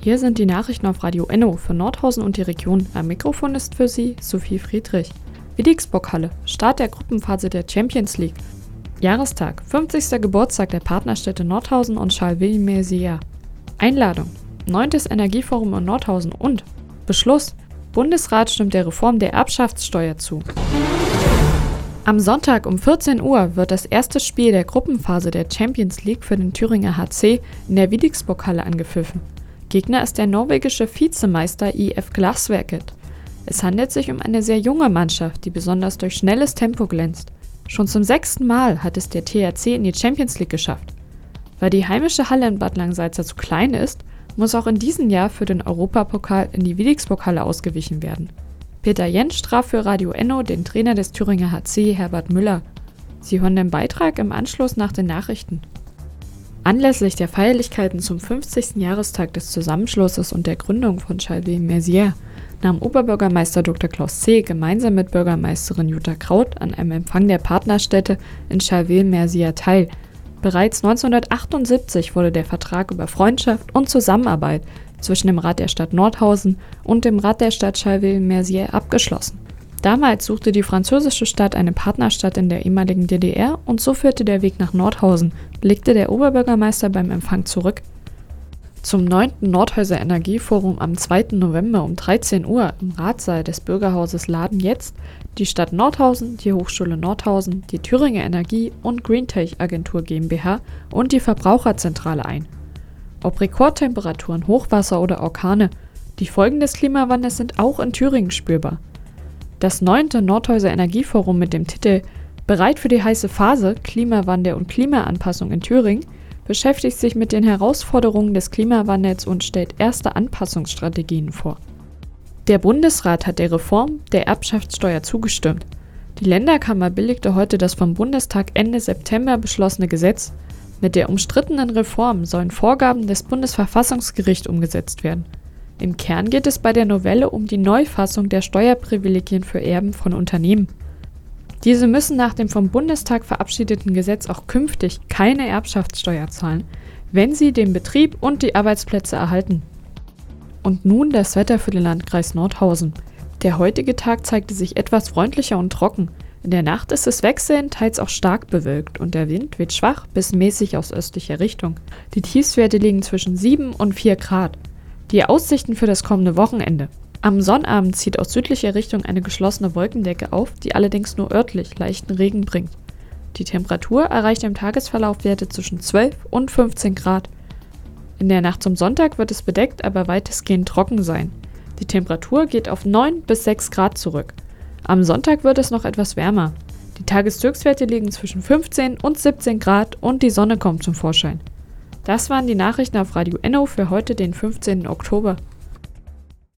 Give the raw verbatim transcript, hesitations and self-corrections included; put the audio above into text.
Hier sind die Nachrichten auf Radio Enno für Nordhausen und die Region. Am Mikrofon ist für Sie Sophie Friedrich. Wiedixburg-Halle, Start der Gruppenphase der Champions League. Jahrestag, fünfzigster Geburtstag der Partnerstädte Nordhausen und Charleville-Mézières. Einladung, neuntes Energieforum in Nordhausen und Beschluss, Bundesrat stimmt der Reform der Erbschaftssteuer zu. Am Sonntag um vierzehn Uhr wird das erste Spiel der Gruppenphase der Champions League für den Thüringer H C in der Wiedixburg-Halle angepfiffen. Gegner ist der norwegische Vizemeister I F Glasverket. Es handelt sich um eine sehr junge Mannschaft, die besonders durch schnelles Tempo glänzt. Schon zum sechsten Mal hat es der T H C in die Champions League geschafft. Weil die heimische Halle in Bad Langensalza zu klein ist, muss auch in diesem Jahr für den Europapokal in die Wiedixburg-Halle ausgewichen werden. Peter Jentsch traf für Radio Enno den Trainer des Thüringer H C, Herbert Müller. Sie hören den Beitrag im Anschluss nach den Nachrichten. Anlässlich der Feierlichkeiten zum fünfzigsten Jahrestag des Zusammenschlusses und der Gründung von Charleville-Mézières nahm Oberbürgermeister Doktor Klaus C. gemeinsam mit Bürgermeisterin Jutta Kraut an einem Empfang der Partnerstädte in Charleville-Mézières teil. Bereits neunzehnhundertachtundsiebzig wurde der Vertrag über Freundschaft und Zusammenarbeit zwischen dem Rat der Stadt Nordhausen und dem Rat der Stadt Charleville-Mézières abgeschlossen. Damals suchte die französische Stadt eine Partnerstadt in der ehemaligen D D R und so führte der Weg nach Nordhausen, legte der Oberbürgermeister beim Empfang zurück. Zum neunten Nordhäuser Energieforum am zweiten November um dreizehn Uhr im Ratssaal des Bürgerhauses laden jetzt die Stadt Nordhausen, die Hochschule Nordhausen, die Thüringer Energie- und Greentech Agentur GmbH und die Verbraucherzentrale ein. Ob Rekordtemperaturen, Hochwasser oder Orkane, die Folgen des Klimawandels sind auch in Thüringen spürbar. Das neunte Nordhäuser Energieforum mit dem Titel »Bereit für die heiße Phase – Klimawandel und Klimaanpassung in Thüringen« beschäftigt sich mit den Herausforderungen des Klimawandels und stellt erste Anpassungsstrategien vor. Der Bundesrat hat der Reform der Erbschaftssteuer zugestimmt. Die Länderkammer billigte heute das vom Bundestag Ende September beschlossene Gesetz. Mit der umstrittenen Reform sollen Vorgaben des Bundesverfassungsgerichts umgesetzt werden. Im Kern geht es bei der Novelle um die Neufassung der Steuerprivilegien für Erben von Unternehmen. Diese müssen nach dem vom Bundestag verabschiedeten Gesetz auch künftig keine Erbschaftssteuer zahlen, wenn sie den Betrieb und die Arbeitsplätze erhalten. Und nun das Wetter für den Landkreis Nordhausen. Der heutige Tag zeigte sich etwas freundlicher und trocken. In der Nacht ist es wechselnd, teils auch stark bewölkt und der Wind weht schwach bis mäßig aus östlicher Richtung. Die Tiefstwerte liegen zwischen sieben und vier Grad. Die Aussichten für das kommende Wochenende. Am Sonnabend zieht aus südlicher Richtung eine geschlossene Wolkendecke auf, die allerdings nur örtlich leichten Regen bringt. Die Temperatur erreicht im Tagesverlauf Werte zwischen zwölf und fünfzehn Grad. In der Nacht zum Sonntag wird es bedeckt, aber weitestgehend trocken sein. Die Temperatur geht auf neun bis sechs Grad zurück. Am Sonntag wird es noch etwas wärmer. Die Tageshöchstwerte liegen zwischen fünfzehn und siebzehn Grad und die Sonne kommt zum Vorschein. Das waren die Nachrichten auf Radio Enno für heute, den fünfzehnten Oktober.